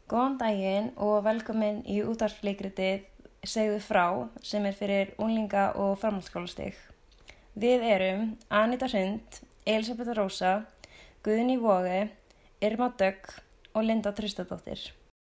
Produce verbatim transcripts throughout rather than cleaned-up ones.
Góðan daginn og velkomin í útvarpsleikritið Segðu frá sem er fyrir unglinga og framhaldsskólastig. Við erum Anita Hrund, Elísabet Rósa, Guðný Vogi, Irma Dögg og Linda Tristadóttir.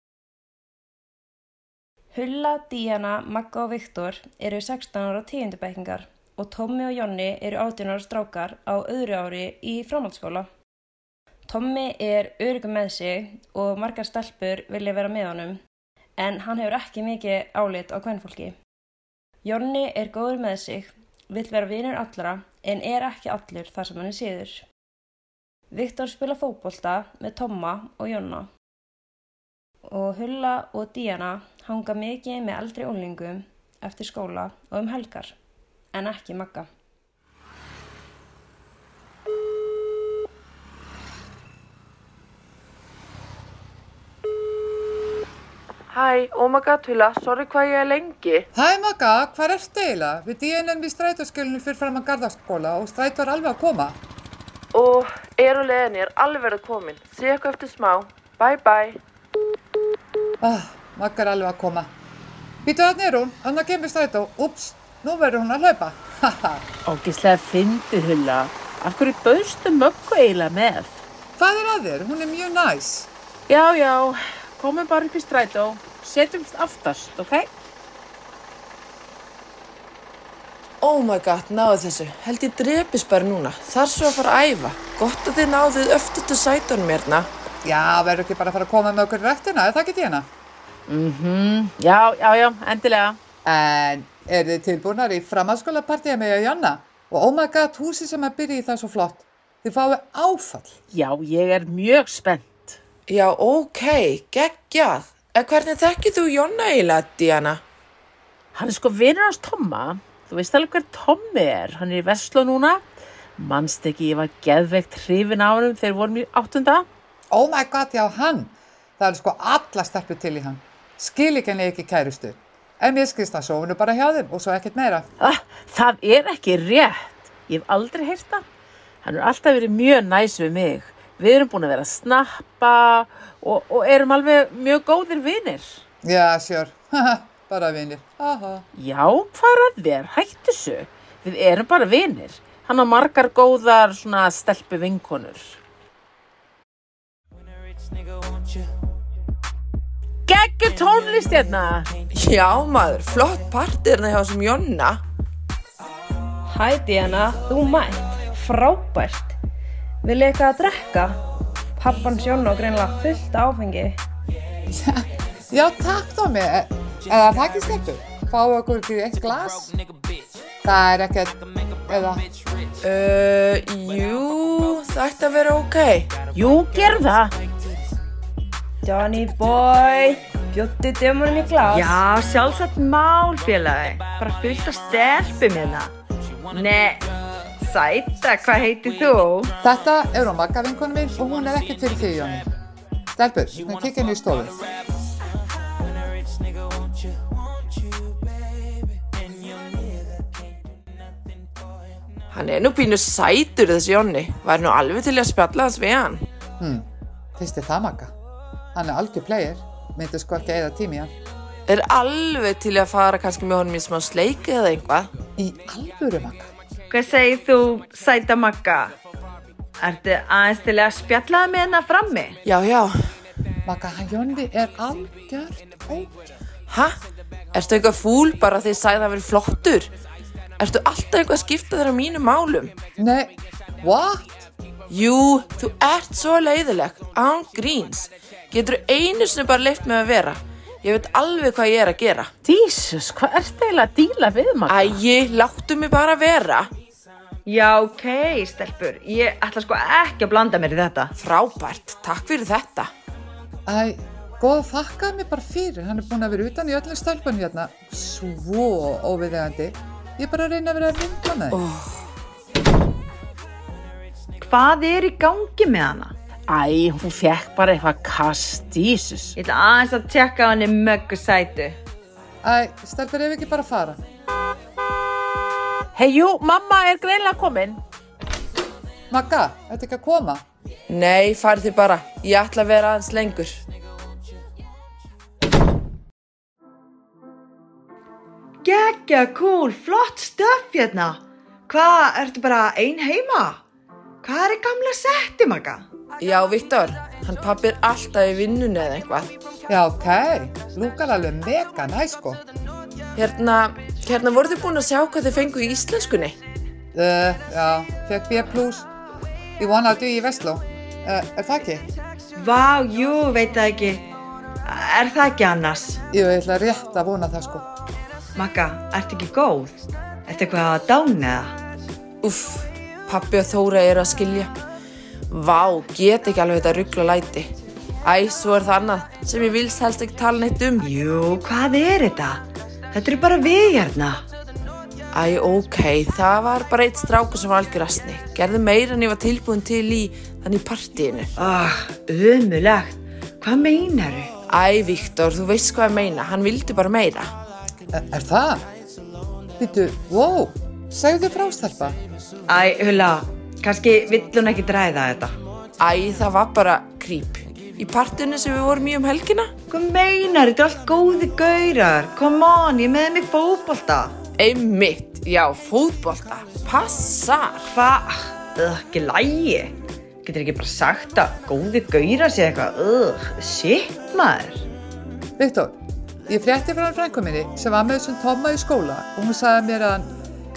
Hulla, Díana, Magga og Viktor eru sextán ára tíundu bekkingar og Tommi og Jonni eru átján ára strákar á öðru ári í framhaldsskóla. Tommi er öruggur með sig og margar stelpur vilja vera með honum, en hann hefur ekki mikið álit á kvenfólki. Jonni er góður með sig, vill vera vinur allra, en er ekki allur þar sem hann er síður. Viktor spila fótbolta með Tomma og Jonna. Og Hulla og Díana hanga mikið með eldri unglingum eftir skóla og um helgar, en ekki Magga. Hæ, oh my god, Hulla, sorry hvað ég er lengi. Hæ Magga, hvað ertu eiginlega? Við D N M í strætóskjölinu fyrir fram að Garðaskóla og strætó er alveg að koma. Og er og leiðin er alveg verið komin. Sé eitthvað eftir smá. Bye bye. Ah, Magga er alveg að koma. Býtu þarna er hún, hann að kemur strætó. Úps, nú verður hún að hlaupa. Ógeðslega fyndið, Hulla. Af hverju bauðstu Möggu eiginlega með? Hvað er að þér? Hún er mjög næs. Já, já, komum bara upp í strætó. Setjumst aftast, ok? Oh my god, náðu þessu. Held ég drepist bara núna. Þar svo að fara að æfa. Gott að þið náðuð öftustu sætunum hérna. Já, verður ekki bara að fara að koma með okkur í ræktina, er það ekki Díana? Mhm, já, já, já, endilega. En er þið tilbúnar í framhaldsskólapartíi með Jonna? Og oh my god, húsið sem að byrja í það svo flott. Þið fáið áfall. Já, ég er mjög spennt. Já, ok, geggjað. En hvernig þekkir þú Jonna eiginlega, Díana? Hann er sko vinur hans Tomma. Þú veist alveg hver Tommi er. Hann er í Versló núna. Manst ekki, ég var geðveikt hrifin á honum þegar við vorum í áttunda. Oh my god, já hann. Það er sko alla stelpur til í hann. Skil ekki henni ekki kærustu. En mér skilst hann sofinu bara hjá þeim og svo ekkert meira. Ah, það er ekki rétt. Ég hef aldrei heyrt það. Hann er alltaf verið mjög næs við mig. Við erum búin að vera að snappa og, og erum alveg mjög góðir vinir. Já, sure. Bara vinir. Aha. Já, hvað er að þér? Hættu þessu. Við erum bara vinir. Hann á margar góðar svona stelpu vinkonur. Geggjur tónlist hérna. Já maður, flott partí hérna hjá þessum Jonna. Hæ Díana, þú mætt. Frábært. Vilja eitthvað að drekka? Pappans Jonna og greinilega fullt af áfengi. Já, takk Tommi. Eða það ekki stelpur? Fáum okkur ekki eitt glas? Það er ekkert, eða? Uh, jú, það ætti að vera ok. Jú, gerð það. Johnny boy, bjóddu dömunum í glas. Já, sjálfsagt mál, félagi. Bara fullt af stelpum hérna. Nei, sæta, hvað heitir þú? Þetta er hún Magga vinkonu mín og hún er ekkert fyrir því, Jonni. Stelpur, hún kikka inn í stofu. Hann er nú pínu sætur þessi Jonni. Væri nú alveg til að spjalla hans við hann. Hmm, finnst þið það Magga? Hann er algjör player, myndi sko ekki eyða tími í hann. Er alveg til að fara kannski með honum í smá sleiki eða eitthvað? Í alvöru Magga? Hvað segir þú, sæta Magga? Ertu aðeins til að spjalla með hennar frammi? Já, já. Magga, hann Jonni er algjört ógjörn. Hæ? Ertu eitthvað fúl bara því sagði það verið flottur? Ertu alltaf eitthvað að skipta þér á mínum málum? Nei, what? Jú, þú ert svo leiðileg, án gríns. Getur einu sinni bara leyft mig að vera. Ég veit alveg hvað ég er að gera. Jesus, hvað ertu eiginlega að díla við, Magga? Æi, láttu mig bara vera. Já, ok, stelpur. Ég ætla sko ekki að blanda mér í þetta. Frábært, takk fyrir þetta. Æ, góð þakkaði mig bara fyrir. Hann er búinn að vera utan í öllum stelpunum hérna. Svo óviðeigandi. Ég er bara að reyna að vera að vinna með þig. Oh. Hvað er í gangi með hana? Æ, hún fekk bara eitthvað kast, Jesus. Ég ætla aðeins að tjekka á henni Möggu sætu. Æ, stelpur, ef ekki bara fara. Hey, jú, mamma er greinilega komin. Magga, ertu ekki að koma? Nei, farið þið bara. Ég ætla að vera aðeins lengur. Gekkja, cool, flott stöff hérna. Hvað, ertu bara ein heima? Hvað er gamla setti, Magga? Já, Viktor, hann pabbi er alltaf í vinnunni eða eitthvað. Já, ok, lúkar alveg mega næ, sko. Hérna, hérna voru þið búin að sjá hvað þið fengu í íslenskunni? Uh, já, fekk B plus. Ég vona að dugi í Vestló. Uh, er það ekki? Vá, jú, veit það ekki. Er það ekki annars? Jú, ég ætla rétt að vona það, sko. Magga, ertu ekki góð? Ertu eitthvað að dána eða? Úff, pabbi og Þóra eru að skilja. Vá, get ekki alveg þetta rugla læti. Æ, svo er það annað sem ég vilst helst ekki tala neitt um. Jú, hvað er þetta? Þetta eru bara við hérna. Æ, ok, það var bara eitt strákur sem var algjör asni. Gerði meira en ég var tilbúin til í þannig partíinu. Ah, ömulegt. Hvað meinaru? Æ, Viktor, þú veist hvað ég meina. Hann vildi bara meira. Er, er það? Býtu, wow, segðu frá stelpa. Æ, Hulla, kannski vill hún ekki dræða þetta. Æ, það var bara creep. Í partíinu sem við vorum í um helgina. Hvað meinar, þetta er allt góði gaurar. Come on, ég með mig fótbolta. Einmitt, já, fótbolta. Passar. Hvað? Ugh, ekki lægi. Getur ekki bara sagt að góði gaurar sé eitthvað. Ugh, shit maður. Viktor, ég frétti frá hann frænku minni sem var með þessum Tomma í skóla og hún sagði mér að hann,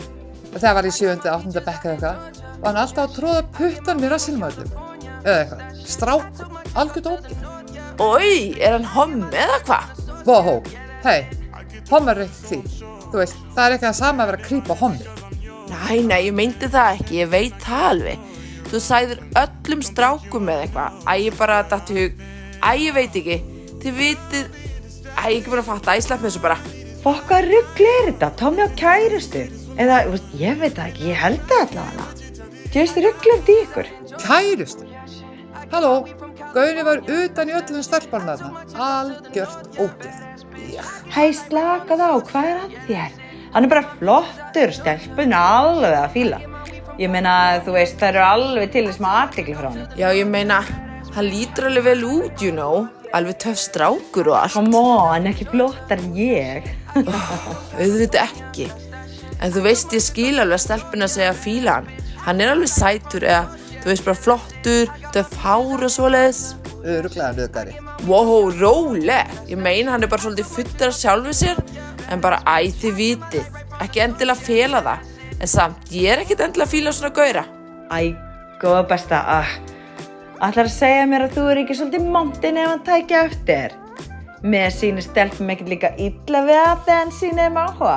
það var í sjöunda, áttunda bekk eða eitthvað, og hann alltaf að tróða puttan mér að silmaðlum. Eða eitthvað, strákum, algjörð ógið. Ói, er hann hommi eða hvað? Vóhó, hei, hommi er ekki því. Þú veist, það er ekki það sama að vera að krýpa hommi. Næ, nei, ég meinti það ekki, ég veit það alveg. Þú sagðir öllum strákum eða eitthvað. Æ, ég bara datt í hug. Æ, ég veit ekki. Þið vitið. Æ, ég ekki bara að fatta. Æ, slepp með þessu bara. Fokka rugl er þetta, Tommi á kærustu. Eða, ég veit það ekki, ég held það allavega. Þú veist rugl er þetta í ykkur. Kærustu? Halló, Gauri var utan í öllum stelparna þarna. Algjört ógið. Já. Hei, slakað á, hvað er að þér? Hann er bara flottur, stelpun alveg að fíla. Ég meina, þú veist, það eru alveg til þess maður athygli frá honum. Já, ég meina, hann lítur alveg vel út, you know. Alveg töff strákur og allt. Come on, ekki flottar en ég. Oh, auðvitað ekki. En þú veist, ég skil alveg stelpun að segja fíla hann. Hann er alveg sætur eða, þú veist, bara flottur, töff hár og svoleiðis. Örugglega röðgari. Wow, róleg. Ég meina, hann er bara svolítið fullur af sjálfu sér. En bara, æ, þið vitið. Ekki endilega fela það. En samt, ég er ekkert endilega að fíla svona gaura. Æ, góða besta. Ah. Ætlar að segja mér að þú er ekki svolítið montin ef hann tækja eftir. Mér sýnir stelpum ekkert líka illa við að þegar hann sýnir þeim áhuga.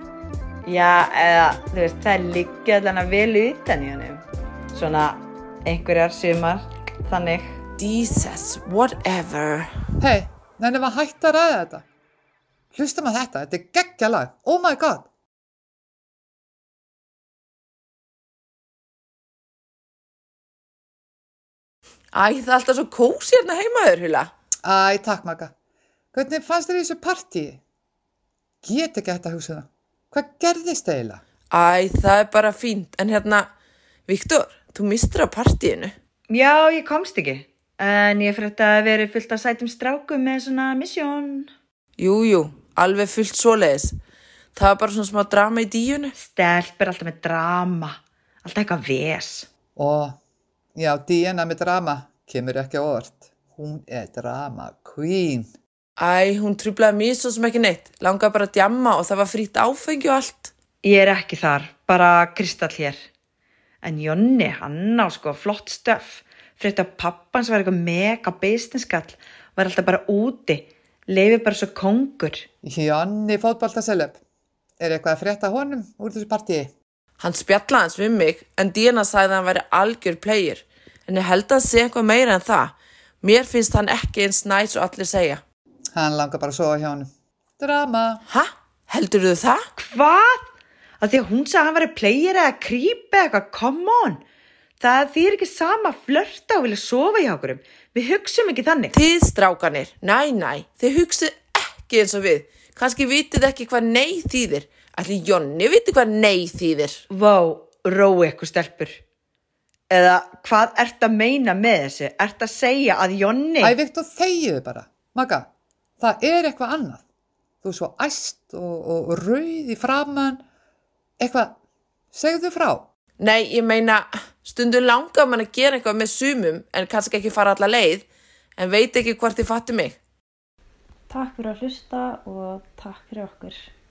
Já, eða, þú veist, það liggja allan að vel utan í honum. Svona einhverjar sumar, þannig. Jesus, whatever. Hei, nennum að hætta að ræða þetta. Hlustum að þetta, þetta er geggja lag. Oh my god. Æ, það er alltaf svo kósí hérna heimaður, Hula. Æ, takk Magga. Hvernig fannst þér í þessu partíi? Get ekki hægt að hugsa það. Hvað gerðist eiginlega? Æ, það er bara fínt. En hérna, Viktor, þú mistir á partíinu. Já, ég komst ekki. En ég frétti að veri fullt af sætum strákum með svona misjón. Jú, jú, alveg fullt svoleiðis. Það var bara svona smá drama í díunu. Stelp er alltaf með drama. Alltaf eitthvað ves. Og, já, Díana með drama kemur ekki á óvart. Hún er drama queen. Æ, hún truflaði mig svo sem ekki neitt. Langaði bara að djamma og það var frítt áfengi og allt. Ég er ekki þar, bara kristall hér. En Jonni, hann á sko flott stöff. Frétti að pappans var eitthvað mega businesskall. Var alltaf bara úti. Leifir bara svo kóngur. Jonni fótboltaseleb. Er eitthvað að frétta honum úr þessu partíi? Hann spjallaði hans við mig, en Díana sagði að hann væri algjör player. En ég held að hann sé eitthvað meira en það. Mér finnst hann ekki eins næs og allir segja. Hann langar bara að sofa hjá honum. Drama. Hæ? Heldur þú það? Hvað? Að því að hún sagði að hann væri player eða creep eða eitthvað, come on. Það þýr ekki sama að flörta og vilja sofa hjá okkurum. Við hugsum ekki þannig. Þið strákanir, næ, næ, þið hugsið ekki eins og við. Kannski vitið ekki hvað nei þýðir. Ætli Jonni viti hvað nei þýðir. Vá, rói eitthvað stelpur. Eða hvað ert að meina með þessu? Ert að segja að Jonni... Æ, Viktor, þegiðu bara. Magga, það er eitthvað annað. þú er svo æst og, og, og rauð í framan. Eitthvað, segðu frá. Nei, ég meina, stundum langar mann að gera eitthvað með sumum en kannski ekki fara alla leið, en veit ekki hvort þið fatti mig. Takk fyrir að hlusta og takk fyrir okkur.